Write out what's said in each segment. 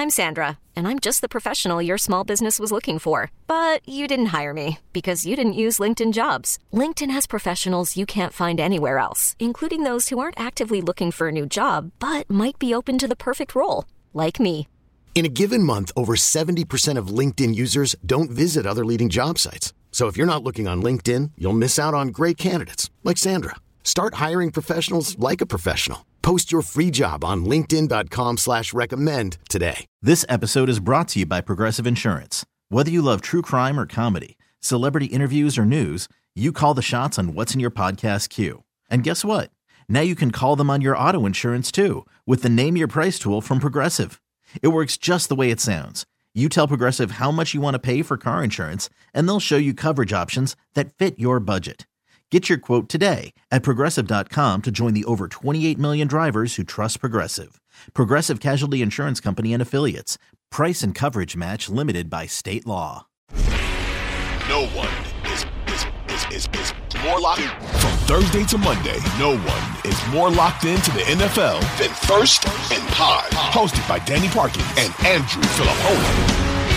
I'm Sandra, and I'm just the professional your small business was looking for. But you didn't hire me because you didn't use LinkedIn Jobs. LinkedIn has professionals you can't find anywhere else, including those who aren't actively looking for a new job, but might be open to the perfect role, like me. In a given month, over 70% of LinkedIn users don't visit other leading job sites. So if you're not looking on LinkedIn, you'll miss out on great candidates like Sandra. Start hiring professionals like a professional. Post your free job on linkedin.com/recommend today. This episode is brought to you by Progressive Insurance. Whether you love true crime or comedy, celebrity interviews or news, you call the shots on what's in your podcast queue. And guess what? Now you can call them on your auto insurance too with the Name Your Price tool from Progressive. It works just the way it sounds. You tell Progressive how much you want to pay for car insurance, and they'll show you coverage options that fit your budget. Get your quote today at Progressive.com to join the over 28 million drivers who trust Progressive. Progressive Casualty Insurance Company and Affiliates. Price and coverage match limited by state law. No one is more locked in. From Thursday to Monday, no one is more locked into the NFL than First and Pod. Hosted by Danny Parkins and Andrew Fillipponi.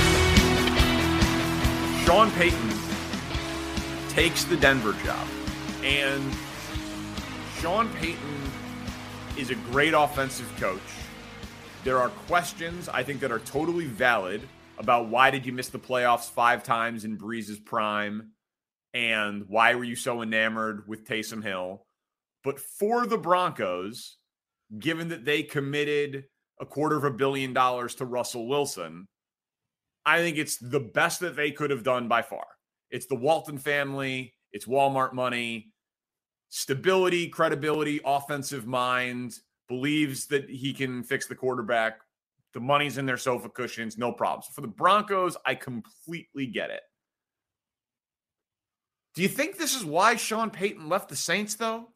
Sean Payton takes the Denver job. And Sean Payton is a great offensive coach. There are questions, I think, that are totally valid about why did you miss the playoffs 5 times in Breeze's prime, and why were you so enamored with Taysom Hill? But for the Broncos, given that they committed $250 million to Russell Wilson, I think it's the best that they could have done by far. It's the Walton family. It's Walmart money, stability, credibility, offensive mind, believes that he can fix the quarterback. The money's in their sofa cushions, no problems. For the Broncos, I completely get it. Do you think this is why Sean Payton left the Saints, though?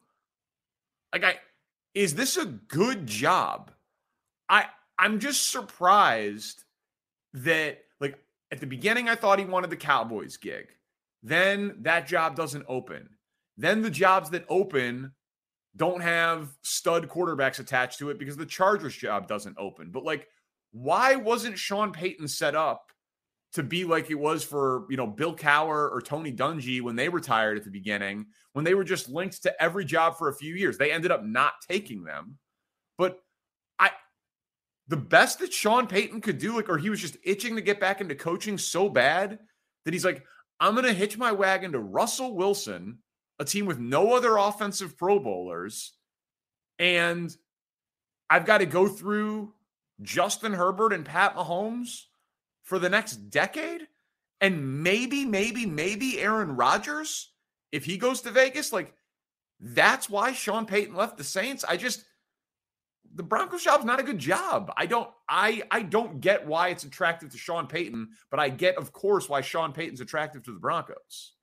Is this a good job? I'm just surprised that, at the beginning, I thought he wanted the Cowboys gig. Then that job doesn't open. Then the jobs that open don't have stud quarterbacks attached to it because the Chargers job doesn't open. But why wasn't Sean Payton set up to be like it was for, Bill Cowher or Tony Dungy when they retired at the beginning, when they were just linked to every job for a few years? They ended up not taking them. But the best that Sean Payton could do, or he was just itching to get back into coaching so bad that he's like, I'm going to hitch my wagon to Russell Wilson, a team with no other offensive Pro Bowlers, and I've got to go through Justin Herbert and Pat Mahomes for the next decade, and maybe Aaron Rodgers if he goes to Vegas. That's why Sean Payton left the Saints. The Broncos job's not a good job. I don't get why it's attractive to Sean Payton, but I get, of course, why Sean Payton's attractive to the Broncos.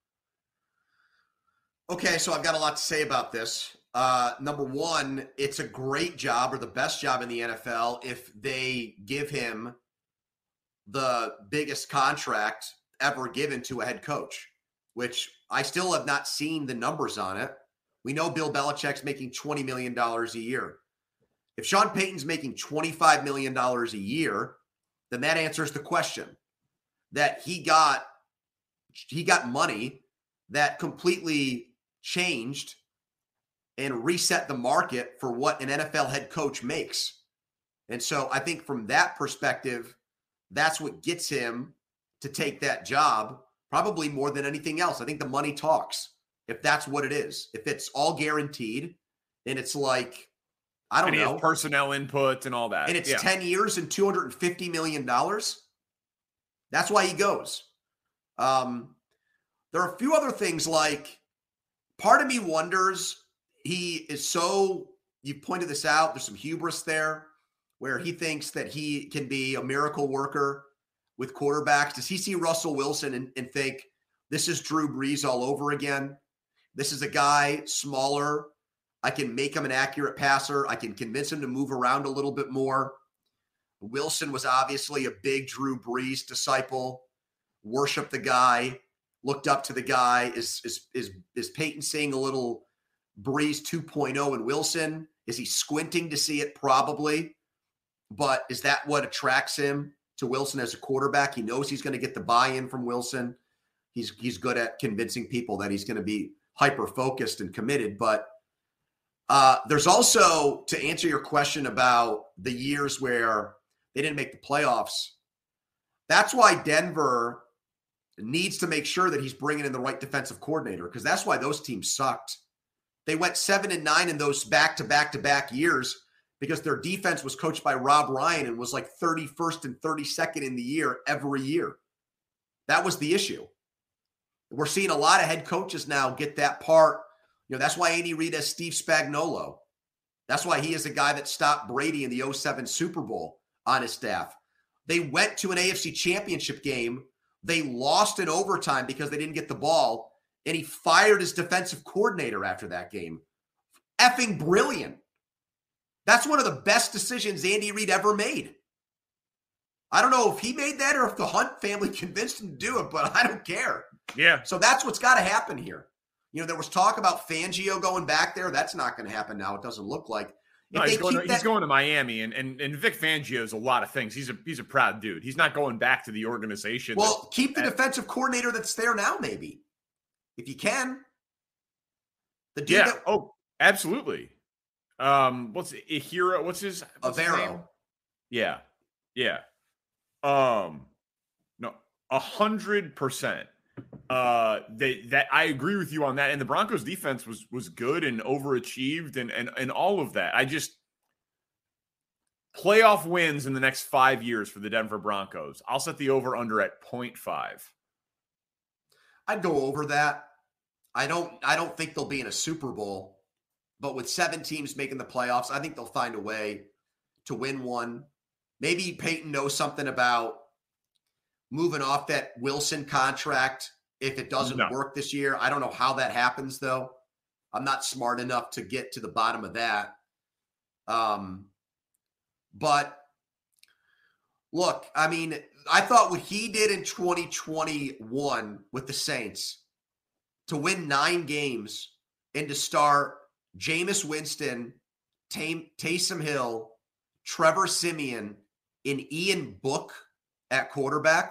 Okay, so I've got a lot to say about this. Number one, it's a great job, or the best job in the NFL, if they give him the biggest contract ever given to a head coach, which I still have not seen the numbers on it. We know Bill Belichick's making $20 million a year. If Sean Payton's making $25 million a year, then that answers the question that he got money that completely changed and reset the market for what an NFL head coach makes. And so I think from that perspective, that's what gets him to take that job, probably more than anything else. I think the money talks, if that's what it is. If it's all guaranteed, and it's I don't know. Personnel input and all that. And it's 10 years and $250 million. That's why he goes. There are a few other things, part of me wonders, he is so, you pointed this out, there's some hubris there where he thinks that he can be a miracle worker with quarterbacks. Does he see Russell Wilson and think this is Drew Brees all over again? This is a guy smaller. I can make him an accurate passer. I can convince him to move around a little bit more. Wilson was obviously a big Drew Brees disciple, worshiped the guy, looked up to the guy. Is Peyton seeing a little Brees 2.0 in Wilson? Is he squinting to see it? Probably. but is that what attracts him to Wilson as a quarterback? He knows he's going to get the buy-in from Wilson. He's good at convincing people that he's going to be hyper-focused and committed. But there's also, to answer your question about the years where they didn't make the playoffs, that's why Denver needs to make sure that he's bringing in the right defensive coordinator, because that's why those teams sucked. They went 7-9 in those back-to-back-to-back years because their defense was coached by Rob Ryan and was like 31st and 32nd in the year every year. That was the issue. We're seeing a lot of head coaches now get that part. That's why Andy Reid has Steve Spagnuolo. That's why he is a guy that stopped Brady in the 2007 Super Bowl on his staff. They went to an AFC championship game. They lost in overtime because they didn't get the ball, and he fired his defensive coordinator after that game. Effing brilliant. That's one of the best decisions Andy Reid ever made. I don't know if he made that or if the Hunt family convinced him to do it, but I don't care. Yeah. So that's what's got to happen here. There was talk about Fangio going back there. That's not going to happen now. It doesn't look like. No, he's going to Miami, and Vic Fangio is a lot of things. He's a proud dude. He's not going back to the organization. Well, keep the defensive coordinator that's there now, maybe, if you can. Absolutely. What's Ihiro? What's his Avero? Yeah. No, 100%. That I agree with you on that. And the Broncos defense was good and overachieved and all of that. I just playoff wins in the next 5 years for the Denver Broncos. I'll set the over under at 0.5. I'd go over that. I don't think they'll be in a Super Bowl, but with 7 teams making the playoffs, I think they'll find a way to win one. Maybe Peyton knows something about moving off that Wilson contract if it doesn't work this year. I don't know how that happens, though. I'm not smart enough to get to the bottom of that. But look, I mean, I thought what he did in 2021 with the Saints to win 9 games and to start Jameis Winston, Taysom Hill, Trevor Siemian, and Ian Book at quarterback,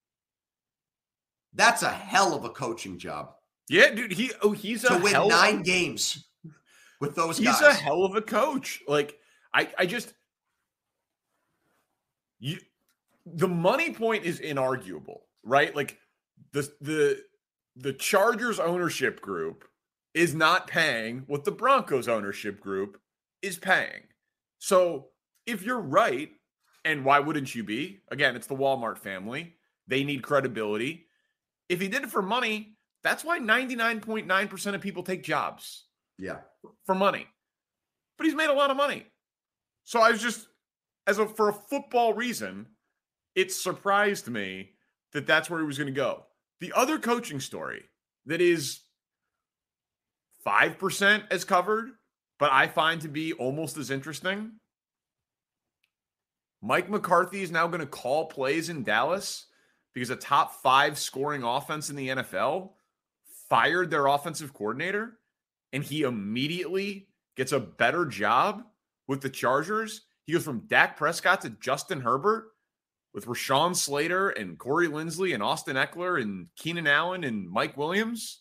that's a hell of a coaching job. Yeah, dude. He's to win 9 games with those guys. He's a hell of a coach. Like the money point is inarguable, right? Like the Chargers ownership group is not paying what the Broncos ownership group is paying. So if you're right, and why wouldn't you be? Again, it's the Walmart family. They need credibility. If he did it for money, that's why 99.9% of people take jobs. Yeah. For money. But he's made a lot of money. So I was just, for a football reason, it surprised me that that's where he was going to go. The other coaching story that is 5% as covered, but I find to be almost as interesting. Mike McCarthy is now going to call plays in Dallas because a top 5 scoring offense in the NFL fired their offensive coordinator, and he immediately gets a better job with the Chargers. He goes from Dak Prescott to Justin Herbert with Rashawn Slater and Corey Linsley and Austin Eckler and Keenan Allen and Mike Williams.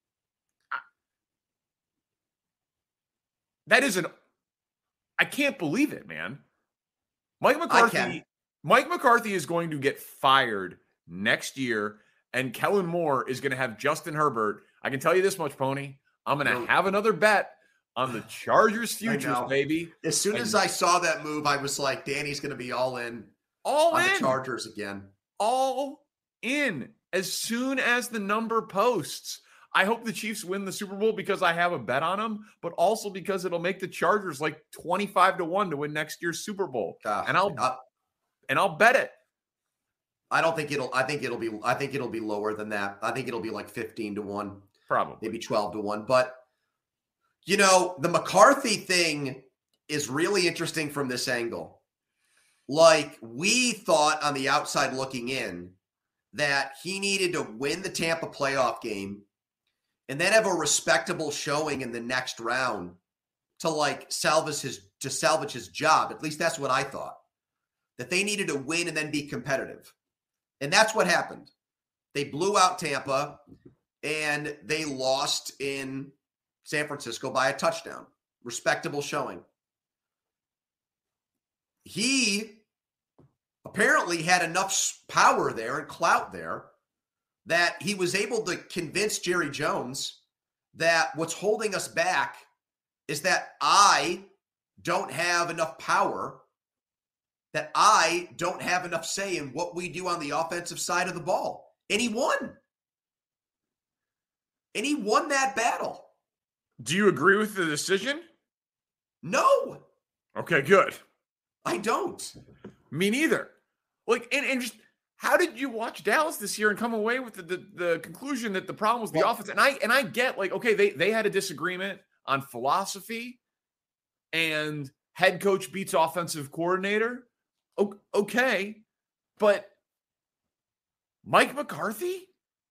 I can't believe it, man. Mike McCarthy is going to get fired next year, and Kellen Moore is going to have Justin Herbert. I can tell you this much, Pony. I'm going to have another bet on the Chargers' futures, baby. As soon as I saw that move, I was like, Danny's going to be all in. The Chargers again. All in. As soon as the number posts. I hope the Chiefs win the Super Bowl because I have a bet on them, but also because it'll make the Chargers like 25-1 to win next year's Super Bowl. And I'll bet it. I think it'll be lower than that. I think it'll be like 15-1. Probably. Maybe 12-1. But the McCarthy thing is really interesting from this angle. Like, we thought on the outside looking in that he needed to win the Tampa playoff game and then have a respectable showing in the next round to salvage his job. At least that's what I thought. that they needed to win and then be competitive. And that's what happened. They blew out Tampa, and they lost in San Francisco by a touchdown. Respectable showing. He apparently had enough power there and clout there that he was able to convince Jerry Jones that what's holding us back is that I don't have enough power, that I don't have enough say in what we do on the offensive side of the ball. And he won. And he won that battle. Do you agree with the decision? No. Okay, good. I don't. Me neither. Like, and just how did you watch Dallas this year and come away with the conclusion that the problem was the offense? And I get, like, okay, they had a disagreement on philosophy, and head coach beats offensive coordinator. Okay, but Mike McCarthy.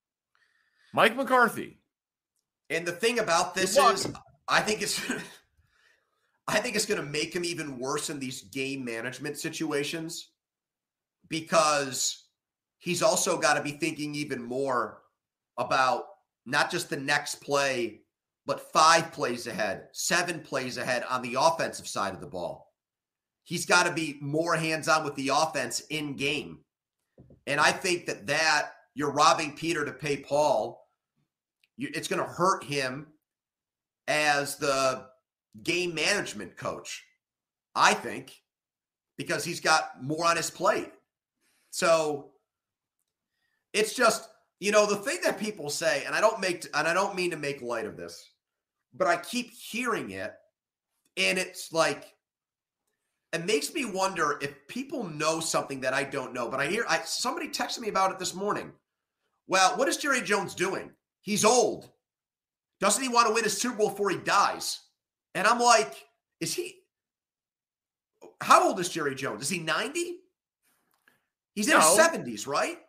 And the thing about this is, I think it's going to make him even worse in these game management situations, because he's also got to be thinking even more about not just the next play, but 5 plays ahead, 7 plays ahead on the offensive side of the ball. He's got to be more hands-on with the offense in game. And I think that you're robbing Peter to pay Paul. It's going to hurt him as the game management coach, I think, because he's got more on his plate. So it's just, the thing that people say, and I don't mean to make light of this, but I keep hearing it, and it's like, it makes me wonder if people know something that I don't know. But somebody texted me about it this morning. Well, what is Jerry Jones doing? He's old. Doesn't he want to win a Super Bowl before he dies? And I'm like, how old is Jerry Jones? Is he 90? He's in his 70s, right?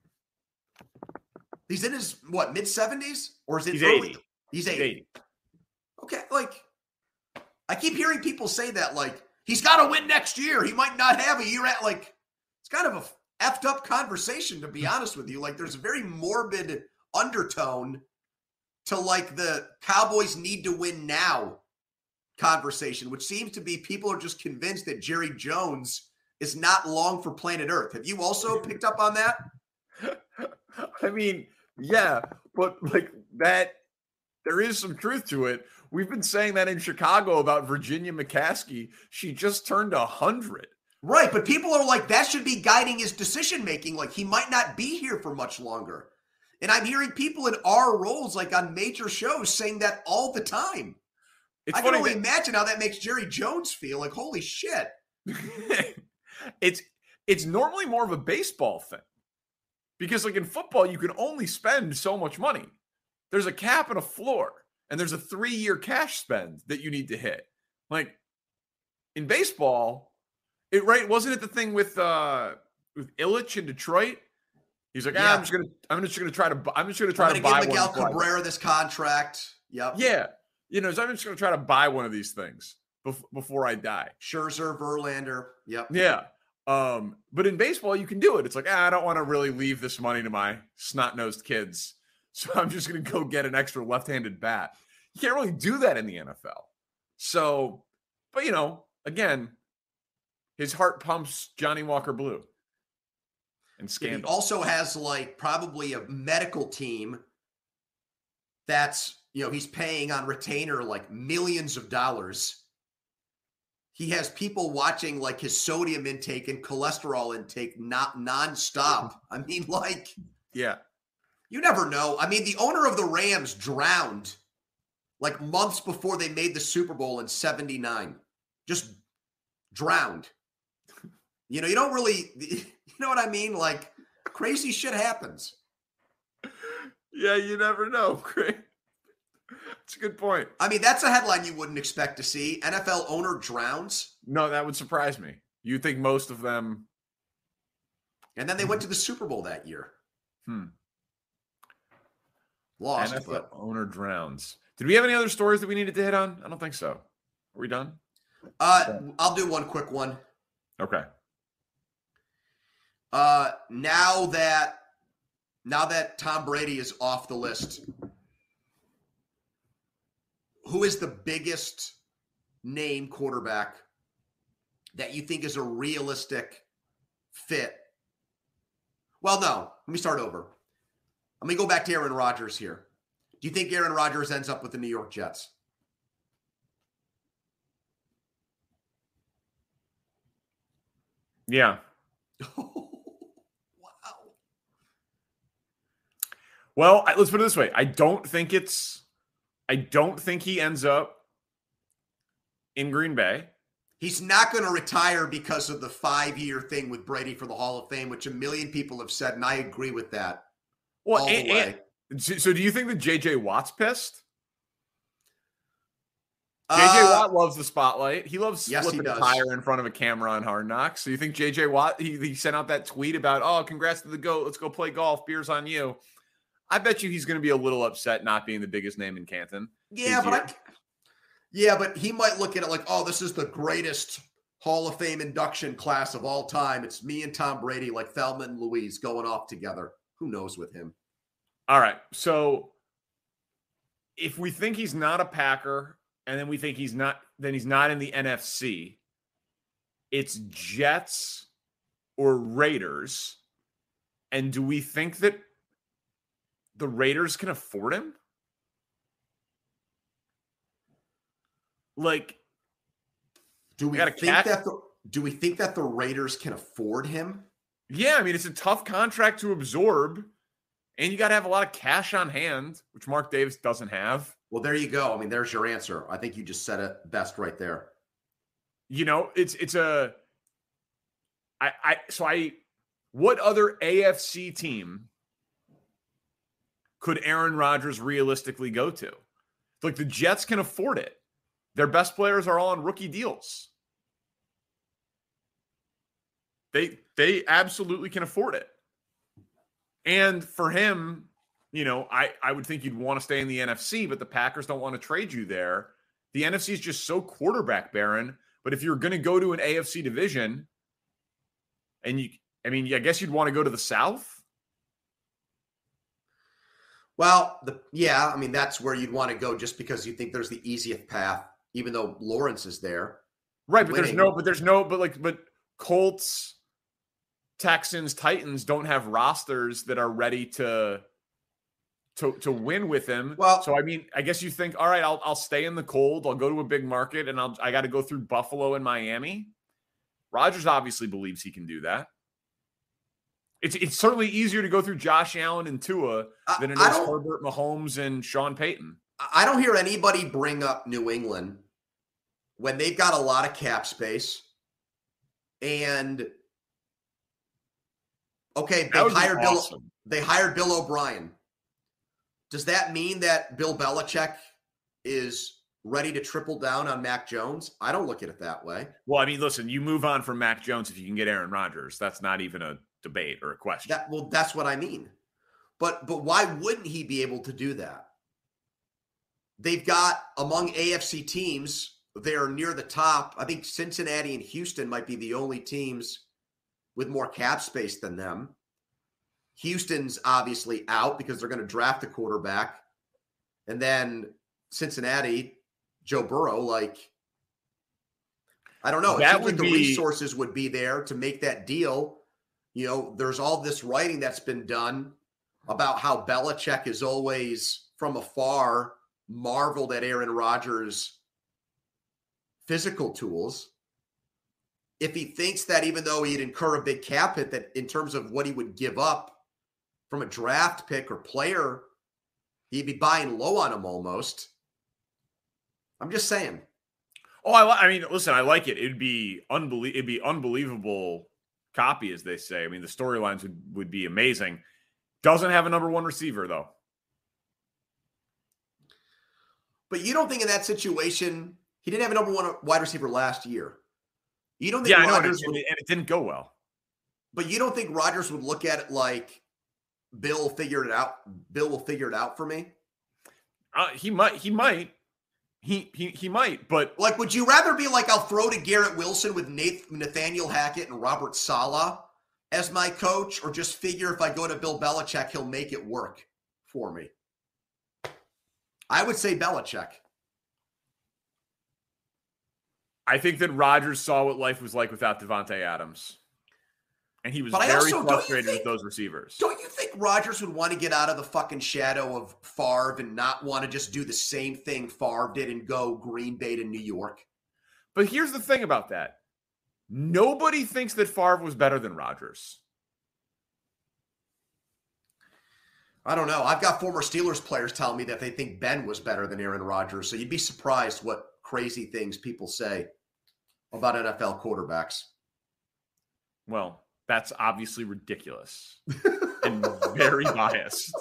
He's in his, mid-70s? Or is it He's early? 80. He's 80. Okay, I keep hearing people say that, he's got to win next year. He might not have a year at, it's kind of a effed up conversation, to be honest with you. There's a very morbid undertone to, the Cowboys need to win now conversation, which seems to be people are just convinced that Jerry Jones is not long for planet Earth. Have you also picked up on that? I mean, yeah, but that, there is some truth to it. We've been saying that in Chicago about Virginia McCaskey. She just turned 100. Right, but people are like, that should be guiding his decision-making. He might not be here for much longer. And I'm hearing people in our roles, on major shows, saying that all the time. I can only imagine how that makes Jerry Jones feel. Holy shit. It's normally more of a baseball thing. Because, in football, you can only spend so much money. There's a cap and a floor. And there's a 3-year cash spend that you need to hit. In baseball, wasn't it the thing with Illich in Detroit? He's like, I'm just gonna try to buy give Miguel Cabrera this contract. Yep. Yeah. So I'm just gonna try to buy one of these things before I die. Scherzer, Verlander. Yep. Yeah. But in baseball, you can do it. It's I don't want to really leave this money to my snot-nosed kids. So I'm just going to go get an extra left-handed bat. You can't really do that in the NFL. So, but again, his heart pumps Johnny Walker Blue and Scandal. He also has probably a medical team that's, he's paying on retainer millions of dollars. He has people watching his sodium intake and cholesterol intake not nonstop. I mean, yeah. You never know. I mean, the owner of the Rams drowned months before they made the Super Bowl in 79. Just drowned. You don't really, you know what I mean? Crazy shit happens. Yeah, you never know. Great. That's a good point. I mean, that's a headline you wouldn't expect to see. NFL owner drowns. No, that would surprise me. You'd think most of them. And then they went to the Super Bowl that year. Lost. NFL owner drowns. Did we have any other stories that we needed to hit on? I don't think so. Are we done? I'll do one quick one. Okay. Now that Tom Brady is off the list, who is the biggest name quarterback that you think is a realistic fit? Well, no. Let me start over. Let me go back to Aaron Rodgers here. Do you think Aaron Rodgers ends up with the New York Jets? Yeah. Wow. Well, let's put it this way. I don't think he ends up in Green Bay. He's not going to retire because of the 5-year thing with Brady for the Hall of Fame, which a million people have said, and I agree with that. Well, so do you think that J.J. Watt's pissed? J.J. Watt loves the spotlight. He loves flipping a tire in front of a camera on Hard Knocks. So you think J.J. Watt, he sent out that tweet about, oh, congrats to the GOAT. Let's go play golf. Beers on you. I bet you he's going to be a little upset not being the biggest name in Canton. Yeah, but he might look at it like, oh, this is the greatest Hall of Fame induction class of all time. It's me and Tom Brady, like Thelma and Louise, going off together. Who knows with him? All right. So if we think he's not a Packer, and then we think he's not in the NFC, it's Jets or Raiders. And do we think that the Raiders can afford him? Like, do we think that the Raiders can afford him? Yeah, I mean, it's a tough contract to absorb, and you got to have a lot of cash on hand, which Mark Davis doesn't have. Well, there you go. I mean, there's your answer. I think you just said it best right there. You know, what other AFC team could Aaron Rodgers realistically go to? Like, the Jets can afford it. Their best players are all on rookie deals. They absolutely can afford it. And for him, you know, I would think you'd want to stay in the NFC, but the Packers don't want to trade you there. The NFC is just so quarterback barren. But if you're going to go to an AFC division, and I guess you'd want to go to the South. Well, that's where you'd want to go just because you think there's the easiest path, even though Lawrence is there. Right, but Colts, Texans, Titans don't have rosters that are ready to win with him. Well, so I mean, I guess you think, all right, I'll stay in the cold. I'll go to a big market, and I got to go through Buffalo and Miami. Rodgers obviously believes he can do that. It's certainly easier to go through Josh Allen and Tua than it is Herbert, Mahomes, and Sean Payton. I don't hear anybody bring up New England when they've got a lot of cap space. And okay, they hired Bill O'Brien. Does that mean that Bill Belichick is ready to triple down on Mac Jones? I don't look at it that way. Well, I mean, listen, you move on from Mac Jones if you can get Aaron Rodgers. That's not even a debate or a question. That's what I mean. But why wouldn't he be able to do that? They've got, among AFC teams, they're near the top. I think Cincinnati and Houston might be the only teams with more cap space than them. Houston's obviously out because they're going to draft a quarterback. And then Cincinnati, Joe Burrow, I don't know. It seems like the resources would be there to make that deal. You know, there's all this writing that's been done about how Belichick is always, from afar, marveled at Aaron Rodgers' physical tools. If he thinks that even though he'd incur a big cap hit, that in terms of what he would give up from a draft pick or player, he'd be buying low on him almost. I'm just saying. Oh, I mean, listen, I like it. It'd be unbelievable copy, as they say. I mean, the storylines would be amazing. Doesn't have a number one receiver, though. But you don't think in that situation, he didn't have a number one wide receiver last year. You don't think Rodgers and it didn't go well. But you don't think Rodgers would look at it like, Bill will figure it out. Bill will figure it out for me. He might. He might. But would you rather be like, I'll throw to Garrett Wilson with Nathaniel Hackett and Robert Saleh as my coach, or just figure if I go to Bill Belichick, he'll make it work for me? I would say Belichick. I think that Rodgers saw what life was like without Devontae Adams. And he was very frustrated with those receivers. Don't you think Rodgers would want to get out of the fucking shadow of Favre and not want to just do the same thing Favre did and go Green Bay to New York? But here's the thing about that. Nobody thinks that Favre was better than Rodgers. I don't know. I've got former Steelers players telling me that they think Ben was better than Aaron Rodgers. So you'd be surprised what crazy things people say about NFL quarterbacks. Well, that's obviously ridiculous and very biased.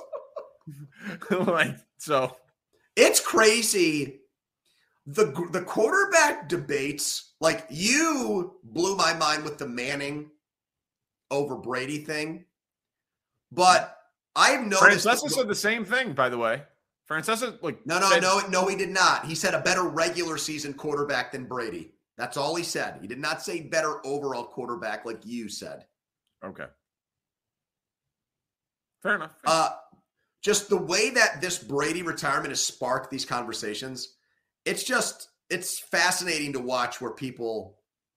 So it's crazy. The quarterback debates, like, you blew my mind with the Manning over Brady thing, but I've noticed. Francesa said the same thing, by the way. Francesa, no, he did not. He said a better regular season quarterback than Brady. That's all he said. He did not say better overall quarterback like you said. Okay. Fair enough. Just the way that this Brady retirement has sparked these conversations, it's fascinating to watch what people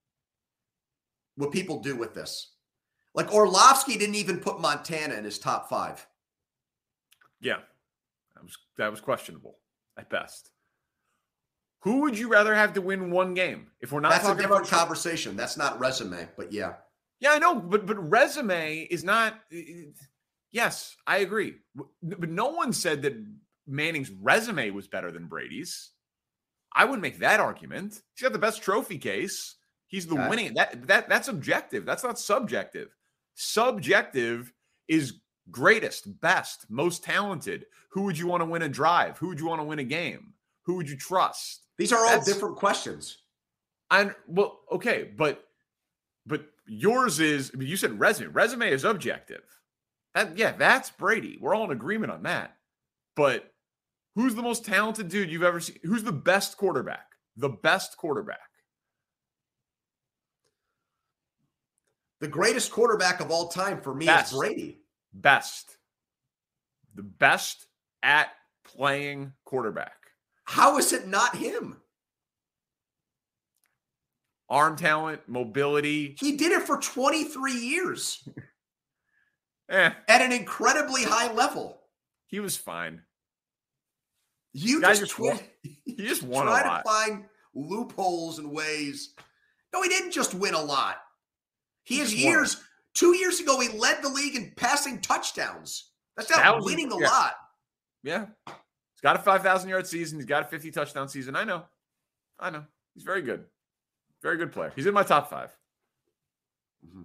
do with this. Like, Orlovsky didn't even put Montana in his top 5. Yeah. That was questionable at best. Who would you rather have to win one game? If we're not That's talking a different about conversation. That's not resume, but yeah. Yeah, I know, but resume is not. Yes, I agree. But no one said that Manning's resume was better than Brady's. I wouldn't make that argument. He's got the best trophy case. He's the winning. That's objective. That's not subjective. Subjective is greatest, best, most talented. Who would you want to win a drive? Who would you want to win a game? Who would you trust? These are all different questions. Okay, but yours is, you said resume. Resume is objective. That's Brady. We're all in agreement on that. But who's the most talented dude you've ever seen? Who's the best quarterback? The best quarterback. The greatest quarterback of all time for me is Brady. Best. The best at playing quarterback. How is it not him? Arm talent, mobility. He did it for 23 years. At an incredibly high level. He was fine. You just won a lot. Try to find loopholes and ways. No, he didn't just win a lot. He has years. 2 years ago, he led the league in passing touchdowns. That's not winning a lot. Yeah. He's got a 5,000-yard season. He's got a 50-touchdown season. I know. He's very good. Very good player. He's in my top 5. Mm-hmm.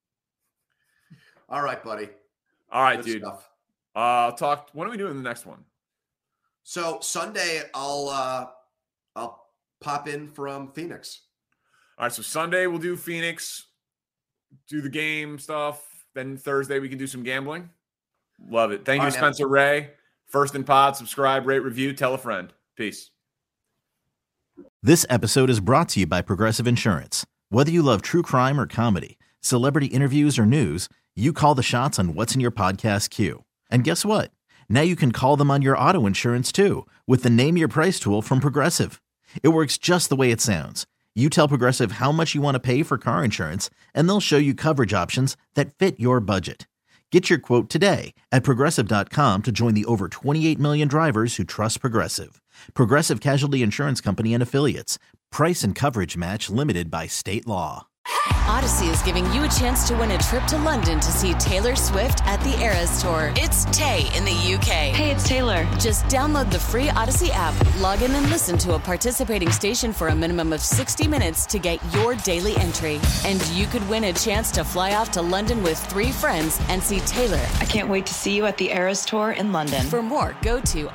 All right, buddy. All right, good dude. Stuff. Talk. When are we doing the next one? So Sunday, I'll pop in from Phoenix. All right. So Sunday we'll do Phoenix, do the game stuff. Then Thursday we can do some gambling. Love it. Thank you to Spencer Ray. First in Pod. Subscribe, rate, review, tell a friend. Peace. This episode is brought to you by Progressive Insurance. Whether you love true crime or comedy, celebrity interviews or news, you call the shots on what's in your podcast queue. And guess what? Now you can call them on your auto insurance too with the Name Your Price tool from Progressive. It works just the way it sounds. You tell Progressive how much you want to pay for car insurance, and they'll show you coverage options that fit your budget. Get your quote today at Progressive.com to join the over 28 million drivers who trust Progressive. Progressive Casualty Insurance Company and Affiliates. Price and coverage match limited by state law. Odyssey is giving you a chance to win a trip to London to see Taylor Swift at the Eras Tour. It's Tay in the UK. Hey, it's Taylor. Just download the free Odyssey app, log in and listen to a participating station for a minimum of 60 minutes to get your daily entry. And you could win a chance to fly off to London with 3 friends and see Taylor. I can't wait to see you at the Eras Tour in London. For more, go to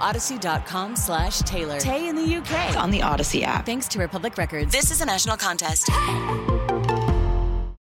odyssey.com/Taylor. Tay in the UK. It's on the Odyssey app. Thanks to Republic Records. This is a national contest.